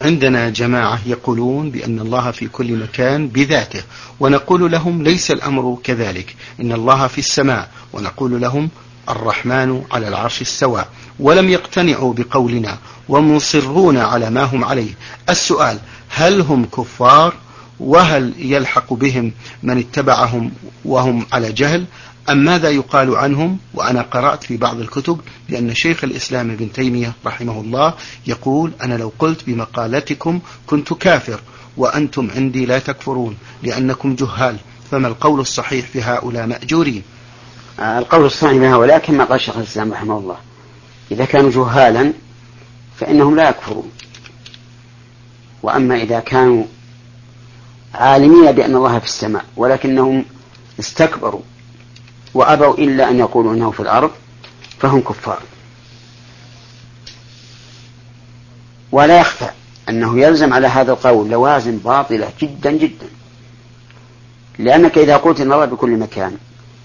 عندنا جماعة يقولون بأن الله في كل مكان بذاته، ونقول لهم ليس الأمر كذلك، إن الله في السماء، ونقول لهم الرحمن على العرش استوى، ولم يقتنعوا بقولنا ومصرون على ما هم عليه. السؤال: هل هم كفار؟ وهل يلحق بهم من اتبعهم وهم على جهل؟ أم ماذا يقال عنهم؟ وأنا قرأت في بعض الكتب بأن شيخ الإسلام ابن تيمية رحمه الله يقول: أنا لو قلت بمقالتكم كنت كافر، وأنتم عندي لا تكفرون لأنكم جهال، فما القول الصحيح في هؤلاء مأجورين؟ القول الصحيح في هؤلاء كما قال شيخ الإسلام رحمه الله: إذا كانوا جهالا فإنهم لا يكفرون، وأما إذا كانوا عالمين بأن الله في السماء ولكنهم استكبروا وأبوا إلا أن يقولوا أنه في الأرض فهم كفار. ولا يخفى أنه يلزم على هذا القول لوازم باطلة جدا جدا، لأنك إذا قلت إن الله بكل مكان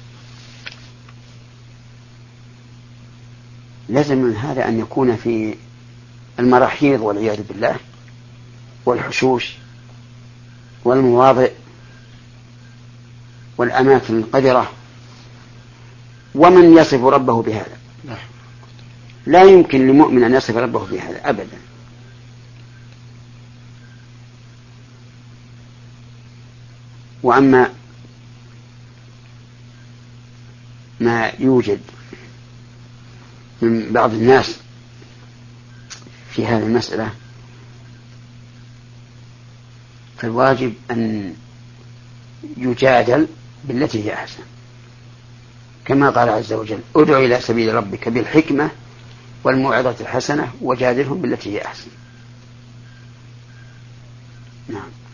لازم من هذا أن يكون في المراحيض والعياذ بالله والحشوش والمواضع والأماكن القذرة، ومن يصف ربه بهذا؟ لا يمكن لمؤمن أن يصف ربه بهذا أبدا. وأما ما يوجد من بعض الناس في هذه المسألة فالواجب أن يجادل بالتي هي أحسن، كما قال عز وجل: ادع إلى سبيل ربك بالحكمة والموعظة الحسنة وجادلهم بالتي هي أحسن. نعم.